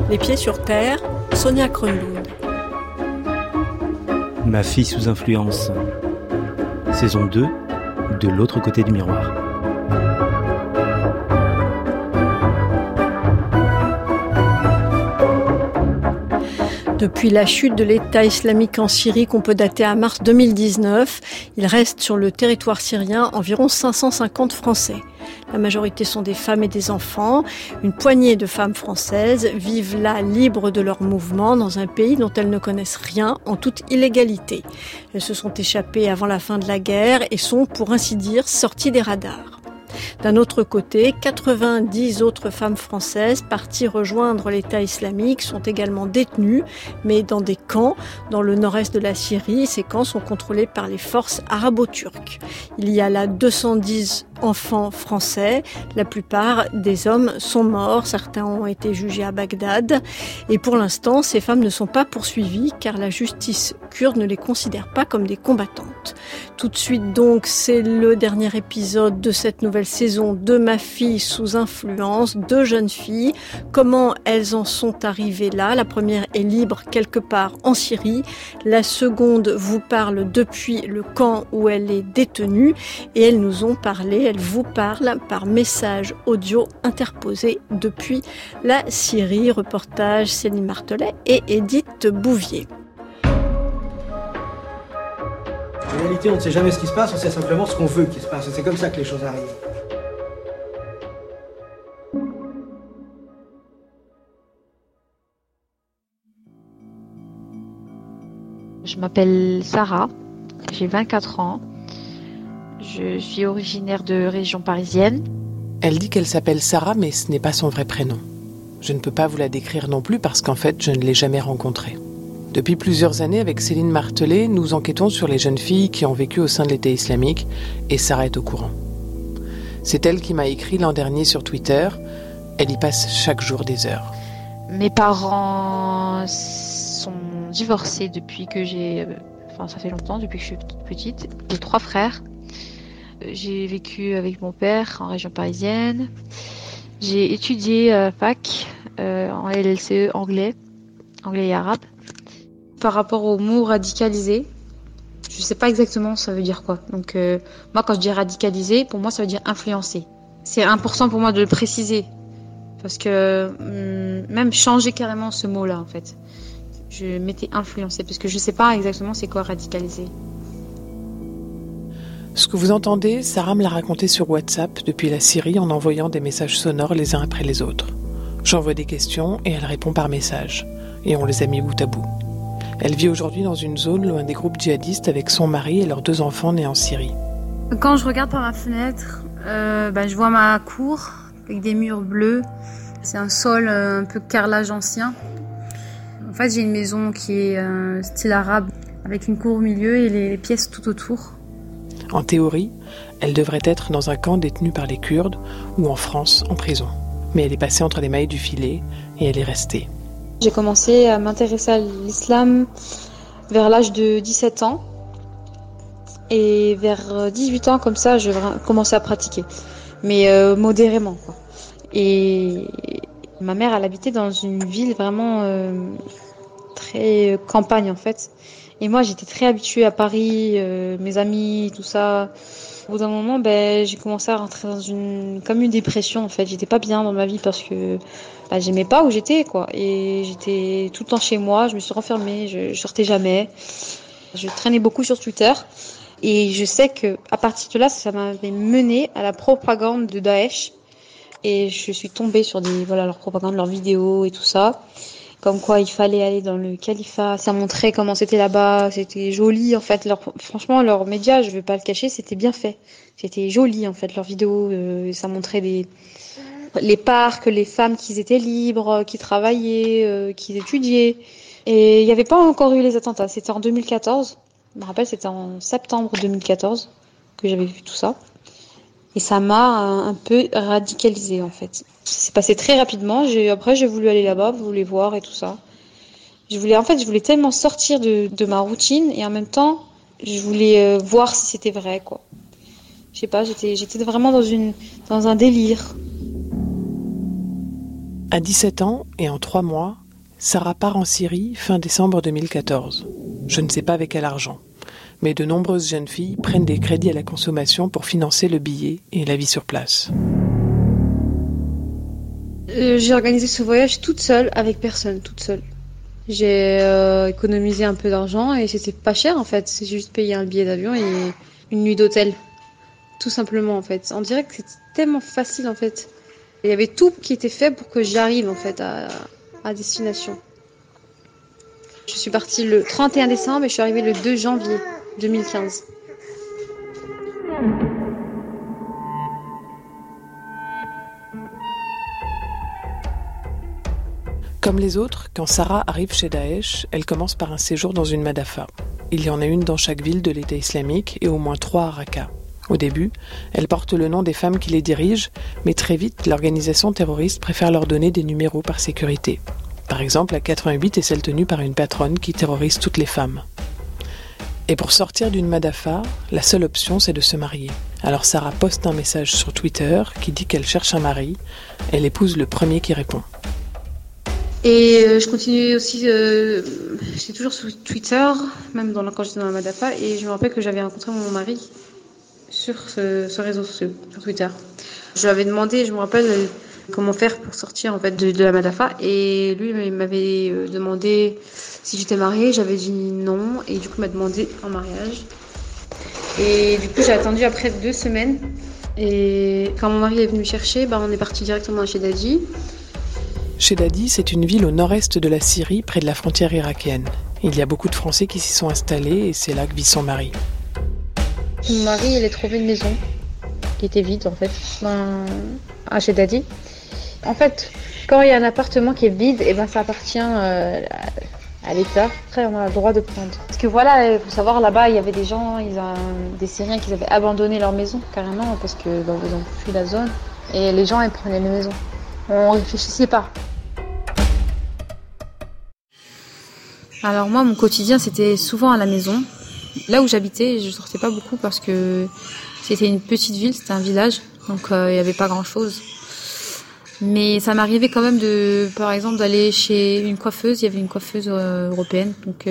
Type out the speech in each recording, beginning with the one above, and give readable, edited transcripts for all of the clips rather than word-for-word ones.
Les pieds sur terre, Sonia Kronlund. Ma fille sous influence. Saison 2, de l'autre côté du miroir. Depuis la chute de l'État islamique en Syrie qu'on peut dater à mars 2019, il reste sur le territoire syrien environ 550 Français. La majorité sont des femmes et des enfants. Une poignée de femmes françaises vivent là libres de leurs mouvements dans un pays dont elles ne connaissent rien en toute illégalité. Elles se sont échappées avant la fin de la guerre et sont, pour ainsi dire, sorties des radars. D'un autre côté, 90 autres femmes françaises parties rejoindre l'État islamique sont également détenues, mais dans des camps dans le nord-est de la Syrie. Ces camps sont contrôlés par les forces arabo-turques. Il y a là 210 enfants français. La plupart des hommes sont morts. Certains ont été jugés à Bagdad. Et pour l'instant, ces femmes ne sont pas poursuivies car la justice kurde ne les considère pas comme des combattantes. Tout de suite donc, c'est le dernier épisode de cette nouvelle saison de Ma fille sous influence, 2 jeunes filles. Comment elles en sont arrivées là? La première est libre quelque part en Syrie. La seconde vous parle depuis le camp où elle est détenue et elles nous vous parlent par message audio interposé depuis la Syrie. Reportage Céline Martelet et Edith Bouvier. En réalité, on ne sait jamais ce qui se passe, on sait simplement ce qu'on veut qu'il se passe. Et c'est comme ça que les choses arrivent. Je m'appelle Sarah, j'ai 24 ans. Je suis originaire de région parisienne. Elle dit qu'elle s'appelle Sarah, mais ce n'est pas son vrai prénom. Je ne peux pas vous la décrire non plus parce qu'en fait, je ne l'ai jamais rencontrée. Depuis plusieurs années, avec Céline Martelet, nous enquêtons sur les jeunes filles qui ont vécu au sein de l'État islamique et Sarah est au courant. C'est elle qui m'a écrit l'an dernier sur Twitter. Elle y passe chaque jour des heures. Mes parents sont divorcés depuis que ça fait longtemps, depuis que je suis toute petite. J'ai 3 frères. J'ai vécu avec mon père en région parisienne. J'ai étudié à fac en LLCE anglais et arabe. Par rapport au mot radicalisé, je sais pas exactement ça veut dire quoi. Donc moi quand je dis radicalisé, pour moi ça veut dire influencer. C'est important pour moi de le préciser parce que même changer carrément ce mot-là en fait. Je m'étais influencée parce que je sais pas exactement c'est quoi radicalisé. Ce que vous entendez, Sarah me l'a raconté sur WhatsApp depuis la Syrie en envoyant des messages sonores les uns après les autres. J'envoie des questions et elle répond par message. Et on les a mis bout à bout. Elle vit aujourd'hui dans une zone loin des groupes djihadistes avec son mari et leurs 2 enfants nés en Syrie. Quand je regarde par ma fenêtre, je vois ma cour avec des murs bleus. C'est un sol un peu carrelage ancien. En fait, j'ai une maison qui est style arabe avec une cour au milieu et les pièces tout autour. En théorie, elle devrait être dans un camp détenu par les Kurdes ou en France, en prison. Mais elle est passée entre les mailles du filet et elle est restée. J'ai commencé à m'intéresser à l'islam vers l'âge de 17 ans. Et vers 18 ans, comme ça, je commençais à pratiquer. Mais modérément, quoi. Et ma mère, elle habitait dans une ville vraiment très campagne, en fait. Et moi, j'étais très habituée à Paris, mes amis, tout ça. Au bout d'un moment, j'ai commencé à rentrer dans une dépression, en fait. J'étais pas bien dans ma vie parce que j'aimais pas où j'étais, quoi. Et j'étais tout le temps chez moi, je me suis renfermée, je sortais jamais. Je traînais beaucoup sur Twitter. Et je sais que à partir de là, ça m'avait menée à la propagande de Daesh. Et je suis tombée sur leur propagande, leurs vidéos et tout ça. Comme quoi il fallait aller dans le califat. Ça montrait comment c'était là-bas, c'était joli en fait. Franchement, leurs médias, je vais pas le cacher, c'était bien fait. C'était joli en fait, leurs vidéos. Ça montrait les parcs, les femmes qui étaient libres, qui travaillaient, qui étudiaient. Et il n'y avait pas encore eu les attentats, c'était en 2014. Je me rappelle, c'était en septembre 2014 que j'avais vu tout ça. Et ça m'a un peu radicalisée en fait. C'est passé très rapidement. Après, j'ai voulu aller là-bas, voulu voir et tout ça. Je voulais tellement sortir de ma routine et en même temps, je voulais voir si c'était vrai, quoi. Je sais pas, j'étais vraiment dans un délire. À 17 ans et en 3 mois, Sarah part en Syrie fin décembre 2014. Je ne sais pas avec quel argent, mais de nombreuses jeunes filles prennent des crédits à la consommation pour financer le billet et la vie sur place. J'ai organisé ce voyage toute seule, avec personne, toute seule. J'ai économisé un peu d'argent et c'était pas cher en fait. C'est juste payer un billet d'avion et une nuit d'hôtel. Tout simplement en fait. On dirait que c'est tellement facile en fait. Il y avait tout qui était fait pour que j'arrive en fait à destination. Je suis partie le 31 décembre et je suis arrivée le 2 janvier 2015. Comme les autres, quand Sarah arrive chez Daesh, elle commence par un séjour dans une madafa. Il y en a une dans chaque ville de l'État islamique et au moins 3 à Raqqa. Au début, elles portent le nom des femmes qui les dirigent, mais très vite, l'organisation terroriste préfère leur donner des numéros par sécurité. Par exemple, la 88 est celle tenue par une patronne qui terrorise toutes les femmes. Et pour sortir d'une madafa, la seule option, c'est de se marier. Alors Sarah poste un message sur Twitter qui dit qu'elle cherche un mari. Elle épouse le premier qui répond. Et je continue aussi, j'étais toujours sur Twitter, même quand j'étais dans la Madafa, et je me rappelle que j'avais rencontré mon mari sur ce réseau social, sur Twitter. Je lui avais demandé, je me rappelle, comment faire pour sortir en fait de la Madafa, et lui il m'avait demandé si j'étais mariée, j'avais dit non, et du coup il m'a demandé en mariage. Et du coup j'ai attendu après 2 semaines, et quand mon mari est venu me chercher, on est parti directement chez Dadji. Shedadi, c'est une ville au nord-est de la Syrie, près de la frontière irakienne. Il y a beaucoup de Français qui s'y sont installés et c'est là que vit son mari. Mon mari, il a trouvé une maison qui était vide en fait, à Shedadi. En fait, quand il y a un appartement qui est vide, ça appartient à l'État. Après, on a le droit de prendre. Parce que voilà, il faut savoir, là-bas, il y avait des gens, des Syriens qui avaient abandonné leur maison carrément parce que ils ont fui la zone. Et les gens, ils prenaient les maisons. On réfléchissait pas. Alors moi, mon quotidien, c'était souvent à la maison. Là où j'habitais, je sortais pas beaucoup parce que c'était une petite ville, c'était un village, donc il y avait pas grand-chose. Mais ça m'arrivait quand même par exemple, d'aller chez une coiffeuse. Il y avait une coiffeuse européenne, donc.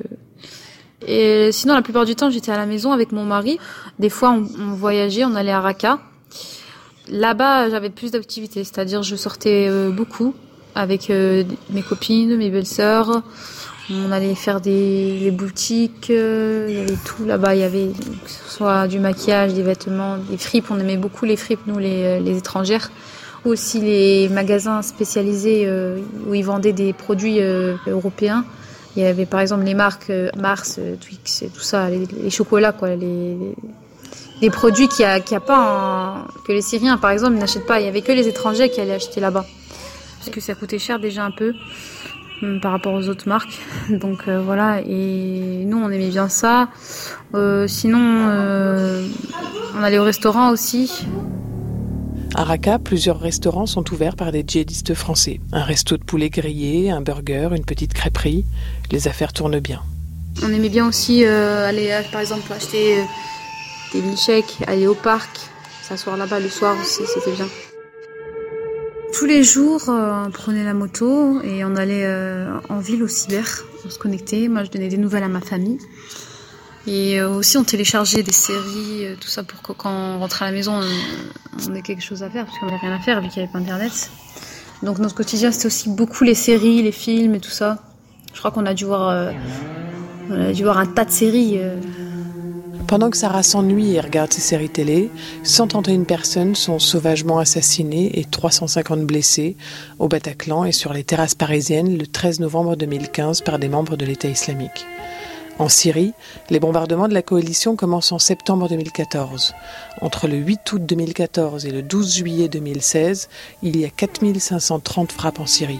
Et sinon, la plupart du temps, j'étais à la maison avec mon mari. Des fois, on voyageait, on allait à Raqqa. Là-bas, j'avais plus d'activités, c'est-à-dire je sortais beaucoup avec mes copines, mes belles-sœurs. On allait faire des boutiques, il y avait tout là-bas, il y avait que ce soit du maquillage, des vêtements, des fripes, on aimait beaucoup les fripes, nous les étrangères. Aussi les magasins spécialisés où ils vendaient des produits européens. Il y avait par exemple les marques Mars, Twix et tout ça, les chocolats, quoi, des produits que les Syriens par exemple n'achètent pas. Il y avait que les étrangers qui allaient acheter là-bas. Parce que ça coûtait cher déjà un peu par rapport aux autres marques. Donc voilà, et nous on aimait bien ça. Sinon, on allait au restaurant aussi. À Raqqa, plusieurs restaurants sont ouverts par des djihadistes français. Un resto de poulet grillé, un burger, une petite crêperie. Les affaires tournent bien. On aimait bien aussi aller, par exemple, acheter des milkshakes, aller au parc, s'asseoir là-bas le soir aussi, c'était bien. Tous les jours, on prenait la moto et on allait en ville au cyber. On se connectait, moi je donnais des nouvelles à ma famille. Et aussi on téléchargeait des séries, tout ça pour que quand on rentrait à la maison, on ait quelque chose à faire, parce qu'on n'avait rien à faire vu qu'il n'y avait pas internet. Donc notre quotidien c'était aussi beaucoup les séries, les films et tout ça. Je crois qu'on a dû voir un tas de séries. Pendant que Sarah s'ennuie et regarde ses séries télé, 131 personnes sont sauvagement assassinées et 350 blessées au Bataclan et sur les terrasses parisiennes le 13 novembre 2015 par des membres de l'État islamique. En Syrie, les bombardements de la coalition commencent en septembre 2014. Entre le 8 août 2014 et le 12 juillet 2016, il y a 4530 frappes en Syrie.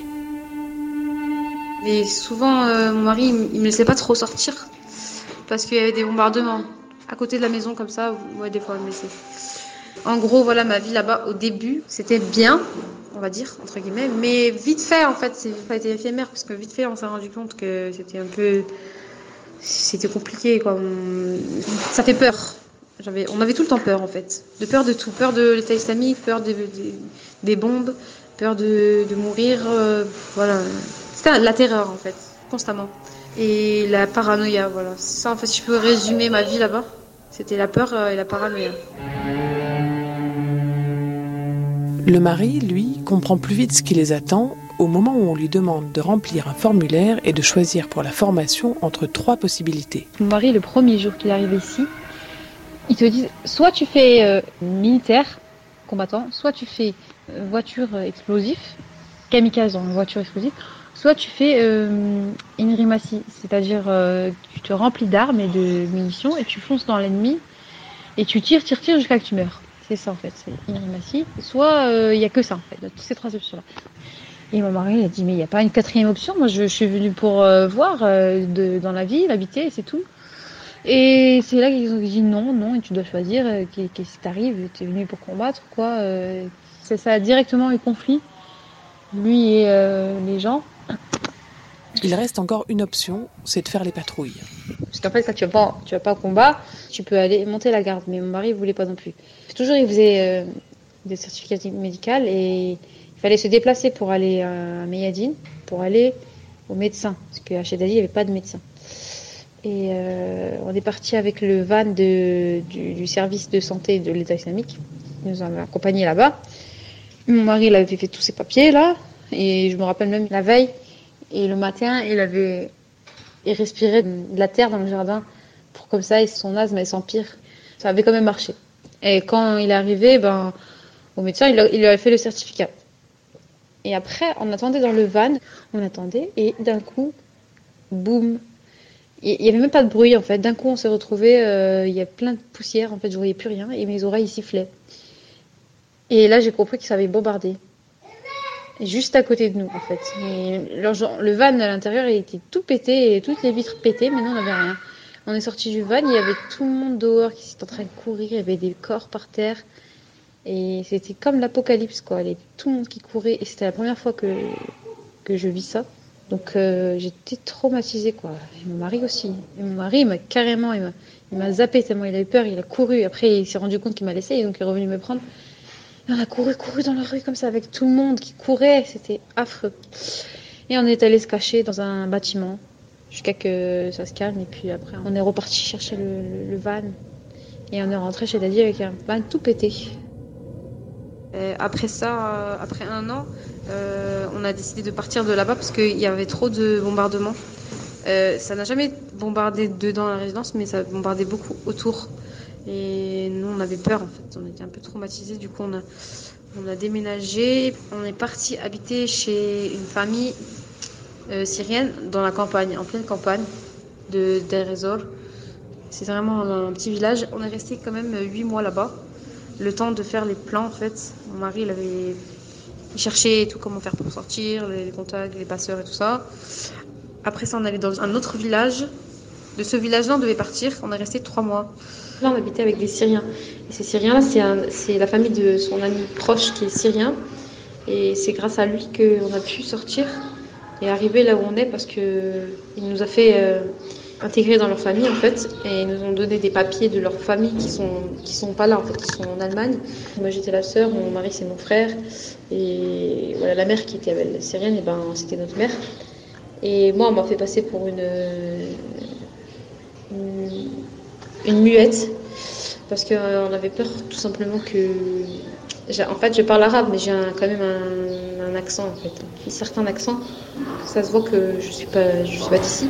Et souvent, mon mari, il me laissait pas trop sortir parce qu'il y avait des bombardements à côté de la maison comme ça. Ouais, des fois, il me laissait. En gros, voilà, ma vie là-bas, au début, c'était bien, on va dire, entre guillemets. Mais vite fait, en fait, ça a été éphémère parce que vite fait, on s'est rendu compte que c'était compliqué, quoi. Ça fait peur. On avait tout le temps peur, en fait. Peur de tout. Peur de l'État islamique, peur des bombes, peur de mourir, voilà. C'était la terreur en fait, constamment. Et la paranoïa, voilà. C'est ça en fait, si je peux résumer ma vie là-bas, c'était la peur et la paranoïa. Le mari, lui, comprend plus vite ce qui les attend au moment où on lui demande de remplir un formulaire et de choisir pour la formation entre 3 possibilités. Mon mari, le premier jour qu'il est arrivé ici, ils te disent soit tu fais militaire, combattant, soit tu fais voiture explosive, kamikaze dans voiture explosive, soit tu fais une rimassi, c'est-à-dire tu te remplis d'armes et de munitions et tu fonces dans l'ennemi et tu tires jusqu'à ce que tu meurs. C'est ça en fait, c'est une rimassi. Soit il n'y a que ça en fait, de toutes ces 3 options-là. Et mon mari il a dit mais il n'y a pas une 4e option, moi je suis venue pour voir dans la ville, habiter et c'est tout. Et c'est là qu'ils ont dit non, et tu dois choisir, qu'est-ce qui t'arrive, tu es venu pour combattre quoi. Ça a directement eu conflit, lui et les gens. Il reste encore une option, c'est de faire les patrouilles. Parce qu'en fait, quand tu vas pas au combat, tu peux aller monter la garde. Mais mon mari, il voulait pas non plus. Toujours, il faisait des certificats médicaux et il fallait se déplacer pour aller à Meyadine, pour aller au médecin. Parce qu'à Chedali, il n'y avait pas de médecin. Et on est parti avec le van du service de santé de l'État islamique. Il nous a accompagnés là-bas. Mon mari, il avait fait tous ses papiers là. Et je me rappelle même la veille. Et le matin, il respirait de la terre dans le jardin pour comme ça, et son asthme elle s'empire. Ça avait quand même marché. Et quand il est arrivé, au médecin, il lui avait fait le certificat. Et après, on attendait dans le van, et d'un coup, boum. Il n'y avait même pas de bruit en fait. D'un coup, on s'est retrouvés, il y a plein de poussière, en fait, je voyais plus rien et mes oreilles sifflaient. Et là, j'ai compris que ça avait bombardé. Juste à côté de nous, en fait. Et le van à l'intérieur, il était tout pété, et toutes les vitres pétées, mais nous, on n'avait rien. On est sorti du van, il y avait tout le monde dehors qui était en train de courir, il y avait des corps par terre. Et c'était comme l'apocalypse, quoi. Il y avait tout le monde qui courait, et c'était la première fois que je vis ça. Donc j'étais traumatisée, quoi. Et mon mari aussi. Et mon mari, il m'a zappé tellement il avait peur, il a couru. Après, il s'est rendu compte qu'il m'a laissé, et donc il est revenu me prendre. Et on a couru dans la rue comme ça avec tout le monde qui courait, c'était affreux. Et on est allé se cacher dans un bâtiment jusqu'à que ça se calme. Et puis après, on est reparti chercher le van et on est rentré chez Daddy avec un van tout pété. Et après ça, après 1 an, on a décidé de partir de là-bas parce qu'il y avait trop de bombardements. Ça n'a jamais bombardé dedans la résidence, mais ça bombardait beaucoup autour. Et nous, on avait peur, en fait. On était un peu traumatisés. Du coup, on a déménagé. On est parti habiter chez une famille syrienne dans la campagne, en pleine campagne de Deir ez-Zor. C'est vraiment un petit village. On est resté quand même 8 mois là-bas. Le temps de faire les plans, en fait. Mon mari, il cherchait tout, comment faire pour sortir, les contacts, les passeurs et tout ça. Après ça, on allait dans un autre village. De ce village-là, on devait partir. On est resté 3 mois. Là, on habitait avec des Syriens. Et ces Syriens-là, c'est la famille de son ami proche qui est syrien. Et c'est grâce à lui qu'on a pu sortir et arriver là où on est parce qu'il nous a fait intégrer dans leur famille, en fait. Et ils nous ont donné des papiers de leur famille qui sont pas là, en fait, qui sont en Allemagne. Moi, j'étais la sœur, mon mari, c'est mon frère. Et voilà, la mère qui était syrienne, c'était notre mère. Et moi, on m'a fait passer pour une muette parce qu'on avait peur tout simplement que... En fait, je parle arabe, mais j'ai quand même un accent, en fait. Un certain accent. Ça se voit que je suis pas d'ici.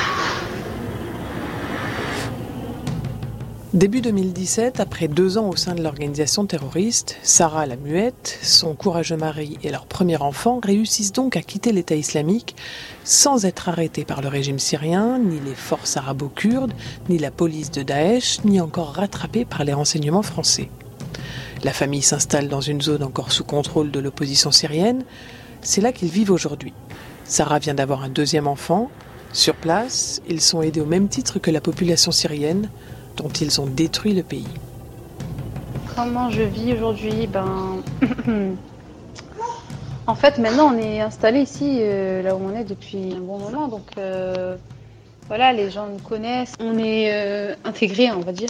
Début 2017, après 2 ans au sein de l'organisation terroriste, Sarah la muette, son courageux mari et leur premier enfant réussissent donc à quitter l'État islamique sans être arrêtés par le régime syrien, ni les forces arabo-kurdes, ni la police de Daesh, ni encore rattrapés par les renseignements français. La famille s'installe dans une zone encore sous contrôle de l'opposition syrienne. C'est là qu'ils vivent aujourd'hui. Sarah vient d'avoir un 2e enfant. Sur place, ils sont aidés au même titre que la population syrienne, dont ils ont détruit le pays. Comment je vis aujourd'hui ? En fait, maintenant, on est installé ici, là où on est depuis un bon moment. Donc, voilà, les gens nous connaissent. On est intégrés, on va dire.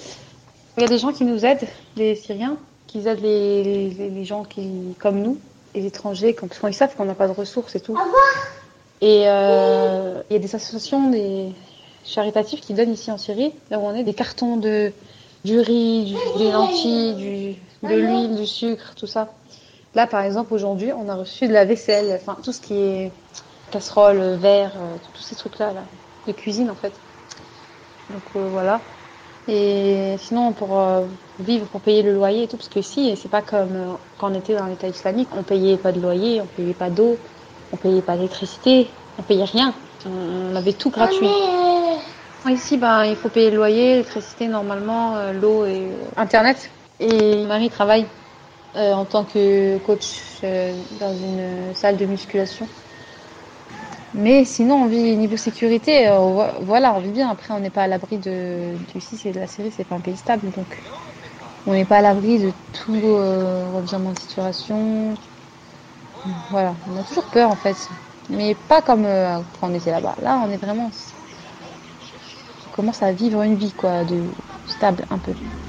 Il y a des gens qui nous aident, les Syriens, qui aident les gens comme nous. les étrangers, quand ils savent qu'on n'a pas de ressources et tout. Et il y a des associations, des charitatives qui donnent ici en Syrie, là où on est, des cartons du riz, des lentilles, de l'huile, du sucre, tout ça. Là, par exemple, aujourd'hui, on a reçu de la vaisselle, enfin tout ce qui est casserole, verre, tous ces trucs-là, de cuisine en fait. Donc voilà. Et sinon, pour vivre, pour payer le loyer et tout, parce que ici, c'est pas comme quand on était dans l'État islamique, on payait pas de loyer, on payait pas d'eau, on payait pas d'électricité, on payait rien. On avait tout gratuit. Ici, il faut payer le loyer, l'électricité normalement, l'eau et Internet. Et mon mari travaille en tant que coach dans une salle de musculation. Mais sinon, on vit niveau sécurité, on vit bien. Après, on n'est pas à l'abri ici, c'est de la Syrie, c'est pas un pays stable, donc on n'est pas à l'abri de tout revirement de situation. Voilà, on a toujours peur en fait, mais pas comme quand on était là-bas. Là, on est vraiment, on commence à vivre une vie quoi, de stable un peu.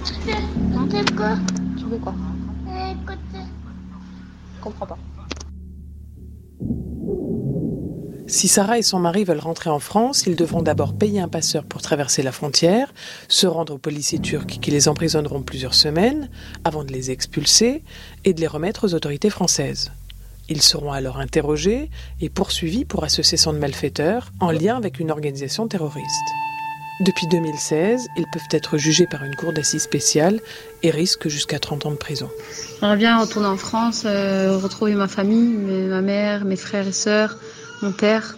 Tu veux quoi? Je comprends pas. Si Sarah et son mari veulent rentrer en France, ils devront d'abord payer un passeur pour traverser la frontière, se rendre aux policiers turcs qui les emprisonneront plusieurs semaines avant de les expulser et de les remettre aux autorités françaises. Ils seront alors interrogés et poursuivis pour association de malfaiteurs en lien avec une organisation terroriste. Depuis 2016, ils peuvent être jugés par une cour d'assises spéciale et risquent jusqu'à 30 ans de prison. J'aimerais bien retourner en France, retrouver ma famille, ma mère, mes frères et sœurs, mon père,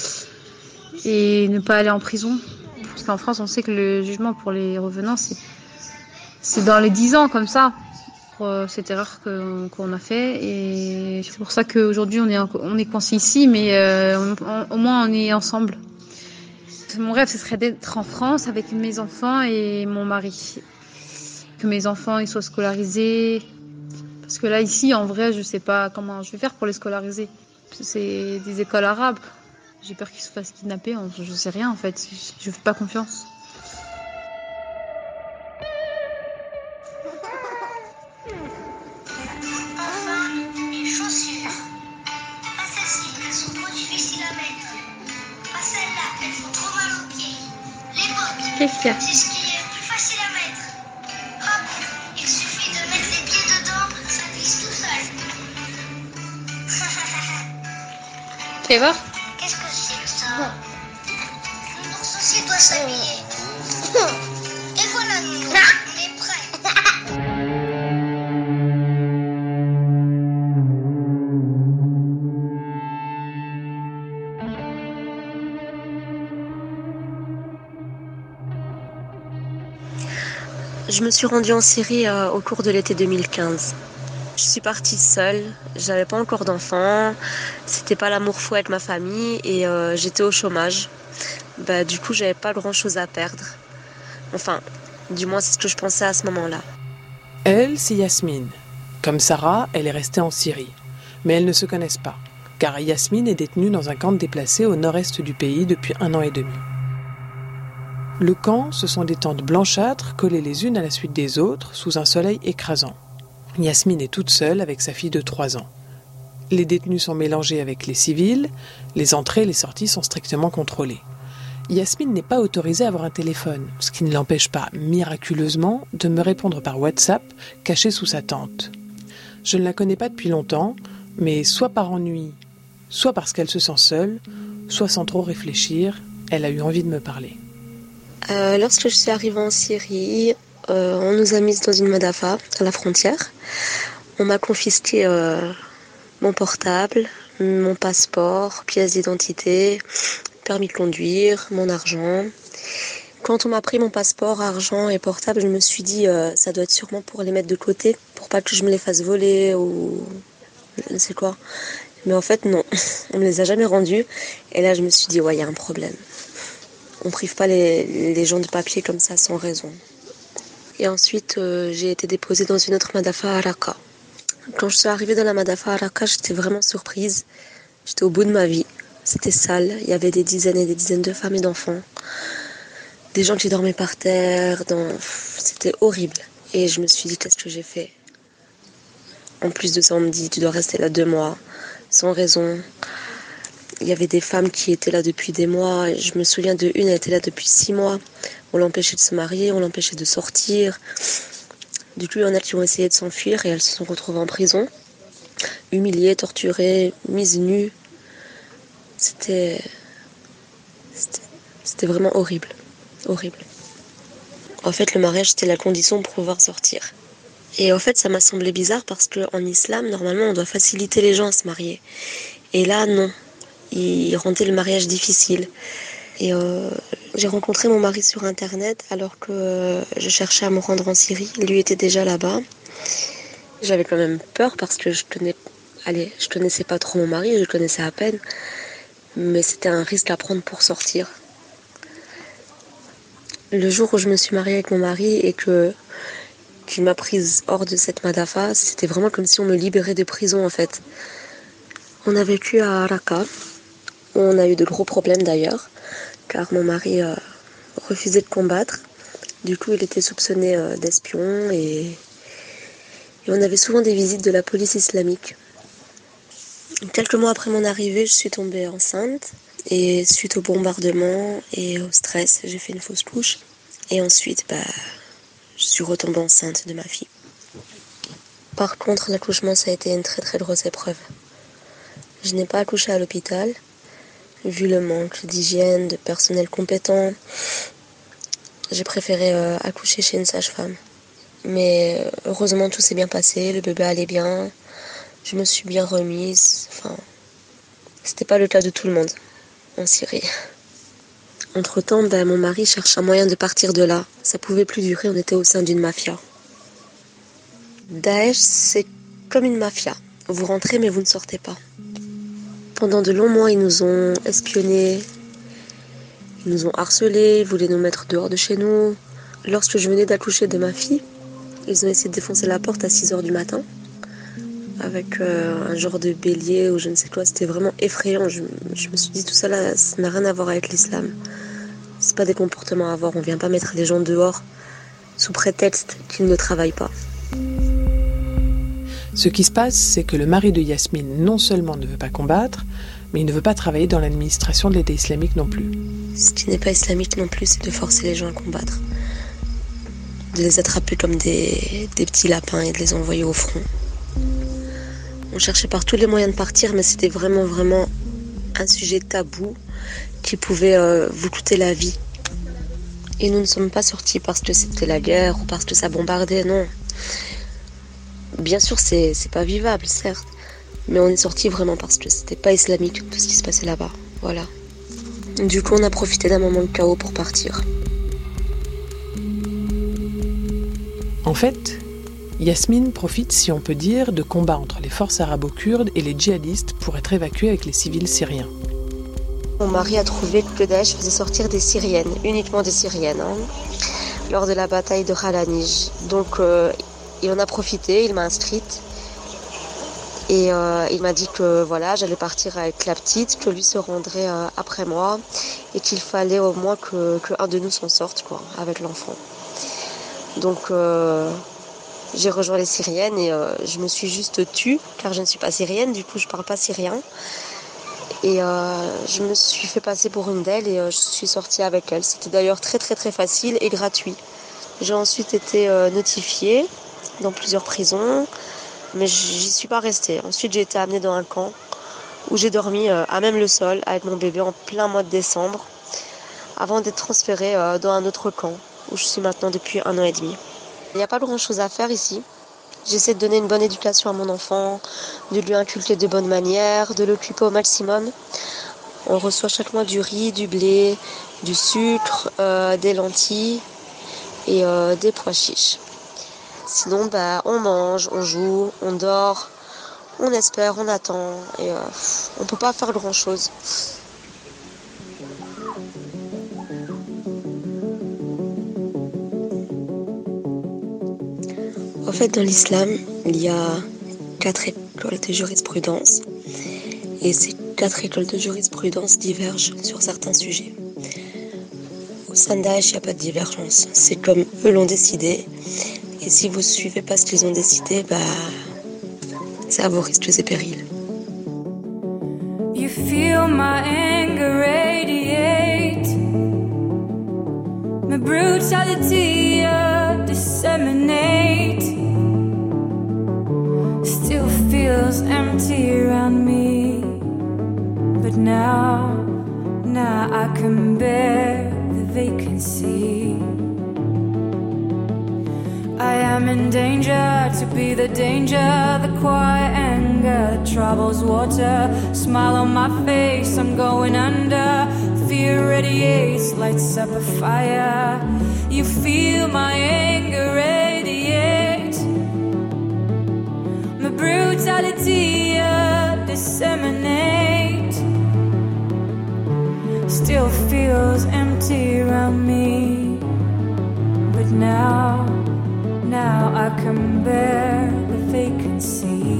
et ne pas aller en prison. Parce qu'en France, on sait que le jugement pour les revenants, c'est dans les 10 ans, comme ça, pour cette erreur qu'on a fait. Et c'est pour ça qu'aujourd'hui, on est coincés ici, mais au moins, on est ensemble. Mon rêve, ce serait d'être en France avec mes enfants et mon mari. Que mes enfants ils soient scolarisés. Parce que là, ici, en vrai, je ne sais pas comment je vais faire pour les scolariser. C'est des écoles arabes. J'ai peur qu'ils se fassent kidnapper. Je sais rien en fait. Je fais pas confiance. Enfin, les chaussures. Pas celles-ci, elles sont trop difficiles à mettre. Pas celles-là, elles font trop mal aux pieds. Les bottes. Qu'est-ce qu'il y a? C'est ce qui est le plus facile à mettre. Hop, il suffit de mettre les pieds dedans, ça glisse tout seul. Tu vas voir? Qu'est-ce que c'est que ça? Nounours aussi doit s'habiller. Et voilà, Nounours, on est prêt. Je me suis rendue en Syrie au cours de l'été 2015. Je suis partie seule, j'avais pas encore d'enfants, c'était pas l'amour fou avec ma famille et j'étais au chômage. Du coup, j'avais pas grand chose à perdre. Enfin, du moins c'est ce que je pensais à ce moment-là. Elle, c'est Yasmine. Comme Sarah, elle est restée en Syrie. Mais elles ne se connaissent pas, car Yasmine est détenue dans un camp de déplacés au nord-est du pays depuis 1 an et demi. Le camp, ce sont des tentes blanchâtres collées les unes à la suite des autres sous un soleil écrasant. Yasmine est toute seule avec sa fille de 3 ans. Les détenus sont mélangés avec les civils, les entrées et les sorties sont strictement contrôlées. Yasmine n'est pas autorisée à avoir un téléphone, ce qui ne l'empêche pas, miraculeusement, de me répondre par WhatsApp, cachée sous sa tente. Je ne la connais pas depuis longtemps, mais soit par ennui, soit parce qu'elle se sent seule, soit sans trop réfléchir, elle a eu envie de me parler. Lorsque je suis arrivée en Syrie, on nous a mises dans une madafa à la frontière. On m'a confisqué mon portable, mon passeport, pièce d'identité, permis de conduire, mon argent. Quand on m'a pris mon passeport, argent et portable, je me suis dit ça doit être sûrement pour les mettre de côté, pour pas que je me les fasse voler ou je ne sais quoi. Mais en fait non, on me les a jamais rendus. Et là je me suis dit ouais, il y a un problème. On prive pas les gens de papier comme ça sans raison. Et ensuite, j'ai été déposée dans une autre madafa à Raqqa. Quand je suis arrivée dans la madafa à Raqqa, j'étais vraiment surprise. J'étais au bout de ma vie. C'était sale. Il y avait des dizaines et des dizaines de femmes et d'enfants. Des gens qui dormaient par terre. C'était horrible. Et je me suis dit, qu'est-ce que j'ai fait? En plus de ça, on me dit tu dois rester là 2 mois, sans raison. Il y avait des femmes qui étaient là depuis des mois. Je me souviens d'une, elle était là depuis 6 mois. On l'empêchait de se marier, on l'empêchait de sortir. Du coup, il y en a qui ont essayé de s'enfuir et elles se sont retrouvées en prison, humiliées, torturées, mises nues. C'était vraiment horrible. Horrible. En fait, le mariage, c'était la condition pour pouvoir sortir. Et en fait, ça m'a semblé bizarre parce qu'en islam, normalement, on doit faciliter les gens à se marier. Et là, non. Ils rendaient le mariage difficile. Et j'ai rencontré mon mari sur Internet alors que je cherchais à me rendre en Syrie. Lui était déjà là-bas. J'avais quand même peur parce que je connaissais pas trop mon mari, je le connaissais à peine. Mais c'était un risque à prendre pour sortir. Le jour où je me suis mariée avec mon mari et qu'il m'a prise hors de cette Madafa, c'était vraiment comme si on me libérait de prison en fait. On a vécu à Raqqa, où on a eu de gros problèmes d'ailleurs, car mon mari refusait de combattre. Du coup, il était soupçonné d'espion et on avait souvent des visites de la police islamique. Quelques mois après mon arrivée, je suis tombée enceinte et suite au bombardement et au stress, j'ai fait une fausse couche. Et ensuite, je suis retombée enceinte de ma fille. Par contre, l'accouchement, ça a été une très très grosse épreuve. Je n'ai pas accouché à l'hôpital, vu le manque d'hygiène, de personnel compétent. J'ai préféré accoucher chez une sage-femme. Mais heureusement, tout s'est bien passé, le bébé allait bien, je me suis bien remise. Enfin, c'était pas le cas de tout le monde en Syrie. Entre-temps, mon mari cherche un moyen de partir de là. Ça pouvait plus durer, on était au sein d'une mafia. Daesh, c'est comme une mafia. Vous rentrez, mais vous ne sortez pas. Pendant de longs mois, ils nous ont espionnés, ils nous ont harcelés, ils voulaient nous mettre dehors de chez nous. Lorsque je venais d'accoucher de ma fille, ils ont essayé de défoncer la porte à 6h du matin, avec un genre de bélier ou je ne sais quoi. C'était vraiment effrayant. Je me suis dit, tout ça là, ça n'a rien à voir avec l'islam. C'est pas des comportements à avoir. On vient pas mettre les gens dehors sous prétexte qu'ils ne travaillent pas. Ce qui se passe, c'est que le mari de Yasmine non seulement ne veut pas combattre, mais il ne veut pas travailler dans l'administration de l'État islamique non plus. Ce qui n'est pas islamique non plus, c'est de forcer les gens à combattre. De les attraper comme des petits lapins et de les envoyer au front. On cherchait par tous les moyens de partir, mais c'était vraiment, vraiment un sujet tabou qui pouvait vous coûter la vie. Et nous ne sommes pas sortis parce que c'était la guerre ou parce que ça bombardait, non. Bien sûr, c'est pas vivable, certes. Mais on est sortis vraiment parce que c'était pas islamique tout ce qui se passait là-bas. Voilà. Du coup, on a profité d'un moment de chaos pour partir. En fait, Yasmine profite, si on peut dire, de combats entre les forces arabo-kurdes et les djihadistes pour être évacuée avec les civils syriens. Mon mari a trouvé que Daesh faisait sortir des Syriennes, uniquement des Syriennes, lors de la bataille de Khalanij. Donc, il en a profité, il m'a inscrite. Et il m'a dit que voilà, j'allais partir avec la petite, que lui se rendrait après moi et qu'il fallait au moins que un de nous s'en sorte, quoi, avec l'enfant. Donc j'ai rejoint les Syriennes et je me suis juste tue car je ne suis pas syrienne, du coup je parle pas syrien. Et je me suis fait passer pour une d'elles et je suis sortie avec elle. C'était d'ailleurs très très très facile et gratuit. J'ai ensuite été notifiée dans plusieurs prisons. Mais j'y suis pas restée. Ensuite, j'ai été amenée dans un camp où j'ai dormi à même le sol avec mon bébé en plein mois de décembre avant d'être transférée dans un autre camp où je suis maintenant depuis 1 an et demi. Il n'y a pas grand-chose à faire ici. J'essaie de donner une bonne éducation à mon enfant, de lui inculquer de bonnes manières, de l'occuper au maximum. On reçoit chaque mois du riz, du blé, du sucre, des lentilles et des pois chiches. Sinon, on mange, on joue, on dort, on espère, on attend et on peut pas faire grand-chose. En fait, dans l'islam, il y a 4 écoles de jurisprudence et ces 4 écoles de jurisprudence divergent sur certains sujets. Au sein de Daesh, il n'y a pas de divergence. C'est comme eux l'ont décidé. Et si vous ne suivez pas ce qu'ils ont décidé, C'est à vos risques et périls. You feel my anger radiate, my brutality disseminate. Still feels empty around me, but now I can bear the vacancy. I am in danger to be the danger, the quiet anger that troubles water. Smile on my face, I'm going under. Fear radiates, lights up a fire. You feel my anger radiate, my brutality disseminate. Still feels empty around me, but now I can bear the vacancy.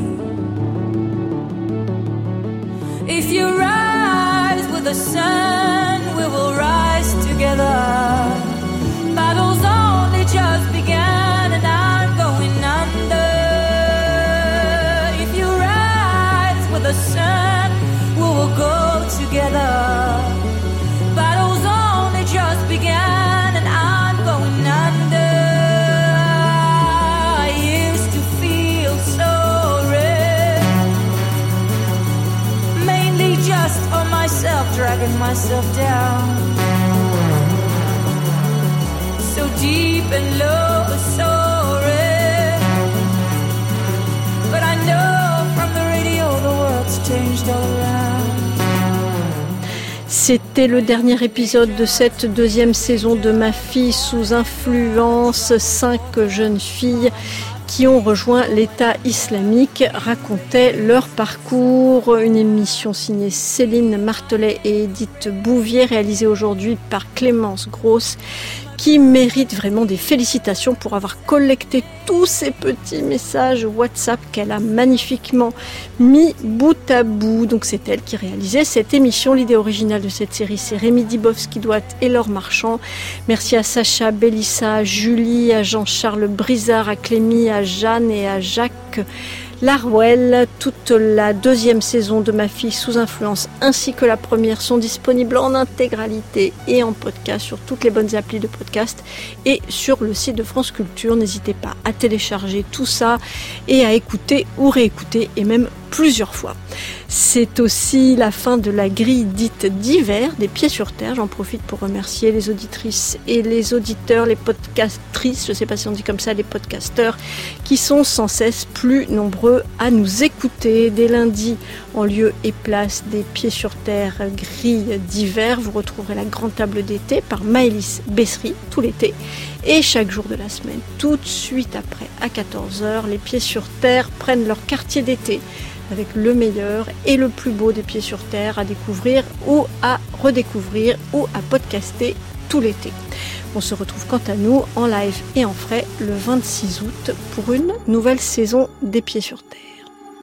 If you rise with the sun, we will rise together. Battle's only just begun and I'm going under. If you rise with the sun, we will go together. Battle's only just begun and I'm going under. Just on myself, dragging myself down. So deep and low, sorry. But I know from the radio the world's changed all around. C'était le dernier épisode de cette deuxième saison de Ma fille sous influence. 5 jeunes filles qui ont rejoint l'État islamique racontaient leur parcours. Une émission signée Céline Martelet et Edith Bouvier, réalisée aujourd'hui par Clémence Grosse, qui mérite vraiment des félicitations pour avoir collecté tous ces petits messages WhatsApp qu'elle a magnifiquement mis bout à bout. Donc c'est elle qui réalisait cette émission. L'idée originale de cette série, c'est Rémi Dibowski-Douat et Laure Marchand. Merci à Sacha, Bélissa, à Julie, à Jean-Charles Brizard, à Clémy, à Jeanne et à Jacques Larouel. Toute la deuxième saison de Ma fille sous influence ainsi que la première sont disponibles en intégralité et en podcast sur toutes les bonnes applis de podcast et sur le site de France Culture. N'hésitez pas à télécharger tout ça et à écouter ou réécouter et même plusieurs fois. C'est aussi la fin de la grille dite d'hiver des Pieds sur Terre. J'en profite pour remercier les auditrices et les auditeurs, les podcastrices, je ne sais pas si on dit comme ça, les podcasteurs, qui sont sans cesse plus nombreux à nous écouter. Dès lundi, en lieu et place des Pieds sur Terre grille d'hiver, vous retrouverez la grande table d'été par Maëlys Bessery tout l'été. Et chaque jour de la semaine, tout de suite après, à 14h, les Pieds sur Terre prennent leur quartier d'été avec le meilleur et le plus beau des Pieds sur Terre à découvrir ou à redécouvrir ou à podcaster tout l'été. On se retrouve quant à nous en live et en frais le 26 août pour une nouvelle saison des Pieds sur Terre.